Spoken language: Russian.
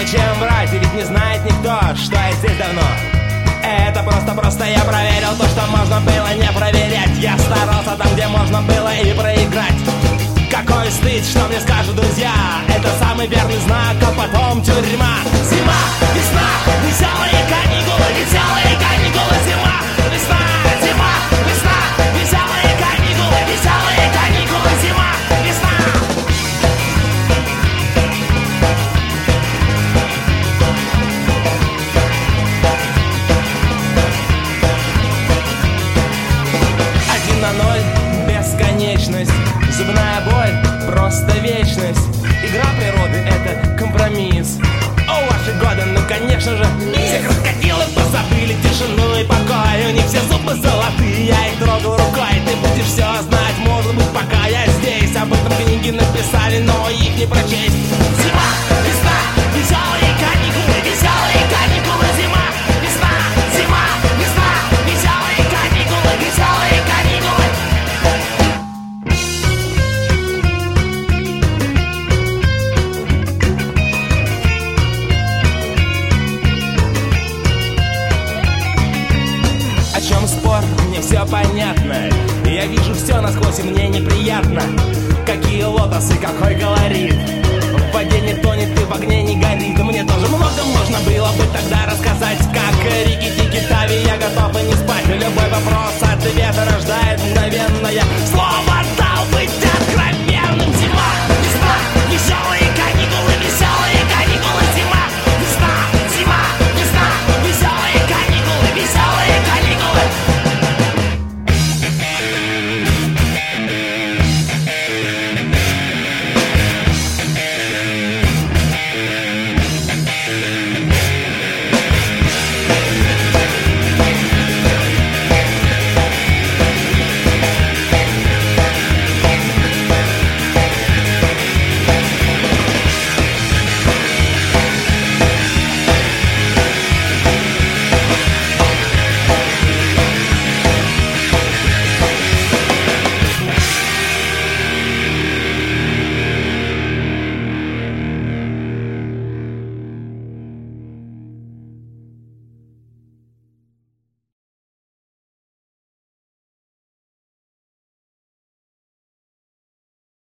Зачем врать, ведь не знает никто, что я здесь давно. Это просто я проверил то, что можно было не проверять. Я старался там, где можно было и проиграть. Какой стыд, что мне скажут друзья. Это самый верный знак, а потом тюрьма. Зима, весна, веселые каникулы, веселые каникулы. Зима, весна, зима, весна, веселые каникулы, веселые каникулы. Зима, весна. Один на ноль, бесконечность. Зубная боль, просто вечность. Игра природы — это компромисс. О, ваши годы, ну конечно же. Все крокодилы позабыли тишину и покой. У них все зубы золотые, я их трогал рукой. Ты будешь все знать, может быть, пока я здесь. Об этом книги написали, но их не прочесть. Зима, весна, веселые каникулы, веселые каникулы. Зима, весна, зима, весна, веселые каникулы, веселые каникулы. О чем спор? Мне все понятно. Я вижу все насквозь, и мне неприятно. Какие лотосы, какой колорит. В воде не тонет и в огне не горит. Мне тоже много можно было бы тогда рассказать, как рики-тики